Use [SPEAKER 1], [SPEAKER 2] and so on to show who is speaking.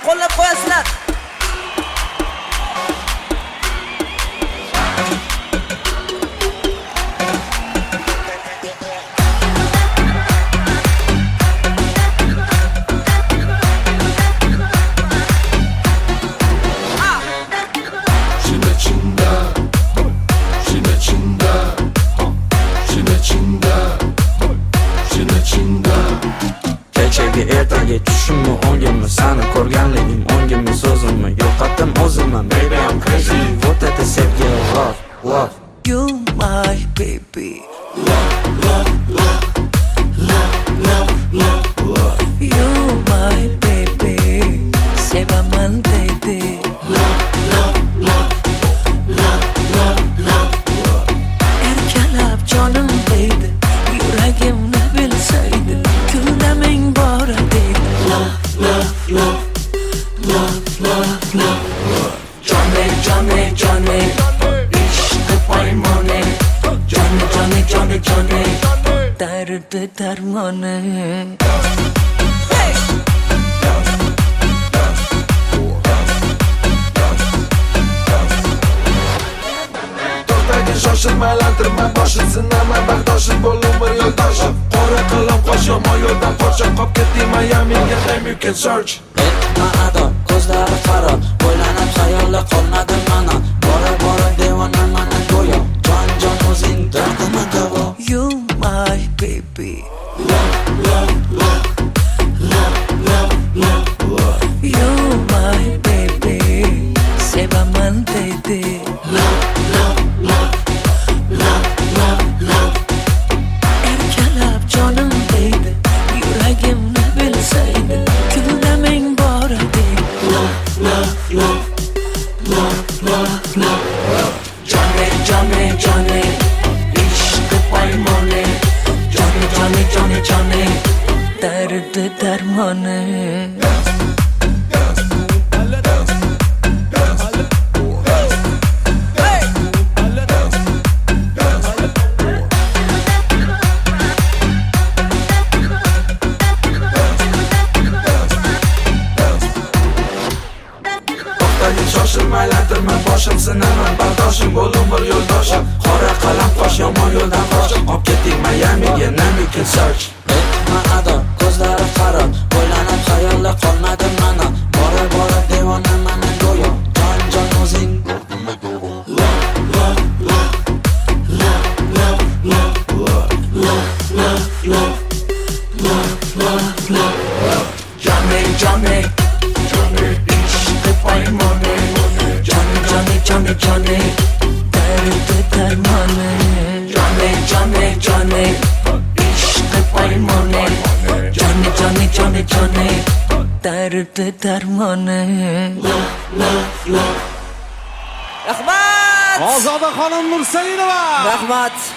[SPEAKER 1] qo'llab qo'yasizlar.
[SPEAKER 2] Kechagi ertaga tushimmi o'ngimmi seni ko'rganligim o'ngimmi so'zimmi yo'qotdim o'zimni baby I'm crazy вот это sevgi love love
[SPEAKER 3] You my baby
[SPEAKER 2] love love love love love love love
[SPEAKER 3] You my baby sevaman dedi
[SPEAKER 2] love love love love love love love
[SPEAKER 3] erkalab jonim deydi yuragimni bilsaydi kundaming bor deydi
[SPEAKER 2] love love love love love love
[SPEAKER 3] Johnny Johnny Johnny ishqi paymoni Johnny Johnny Johnny Johnny dardi darmoni
[SPEAKER 4] Shoshilma lantirma boshim sinama bag'doshim bo'l umr yo'ldoshim qora qalam qo'sh yomon yo'ldan qochib qolib ketding Miamiga name you can search
[SPEAKER 2] Etma ko'zlari qaro o'ylanib xayolda qolmadim mana bora bora devonaman mana go'yo jon o'zing dardimni davo
[SPEAKER 3] You my baby
[SPEAKER 2] love love love love love love love
[SPEAKER 3] You my baby sevaman dedi
[SPEAKER 2] love love love love love love
[SPEAKER 3] erkalab jonim deydi yuragimni bilsaydi kundaming bor deydi
[SPEAKER 2] love love love love love love
[SPEAKER 3] Johnny Johnny Johnny ishqi paymoni Johnny Johnny Johnny Johnny dardi darmoni
[SPEAKER 4] shoshilmay lantirma boshim sinaman bag'doshim bo'l umr yo'ldoshim qora qalam qo'sh yomon yo'ldan qochib qolib ketding Miamiga name you can search
[SPEAKER 2] etma ko'zlari qaro o'ylanib xayolda qolmadim mana bora bora devonaman mana go'yo jon o'zing love love love love love love love love love love love love
[SPEAKER 3] Johnny Johnny
[SPEAKER 4] Johnny
[SPEAKER 3] ishqi paymoni Johnny Johnny Johnny Johnny dardi darmoni Johnny Johnny Johnny ishqi paymoni Johnny Johnny Johnny Johnny dardi darmoni
[SPEAKER 2] love love love
[SPEAKER 1] Rahmat!
[SPEAKER 5] Ozoda xonim Nursalinova.
[SPEAKER 1] Rahmat!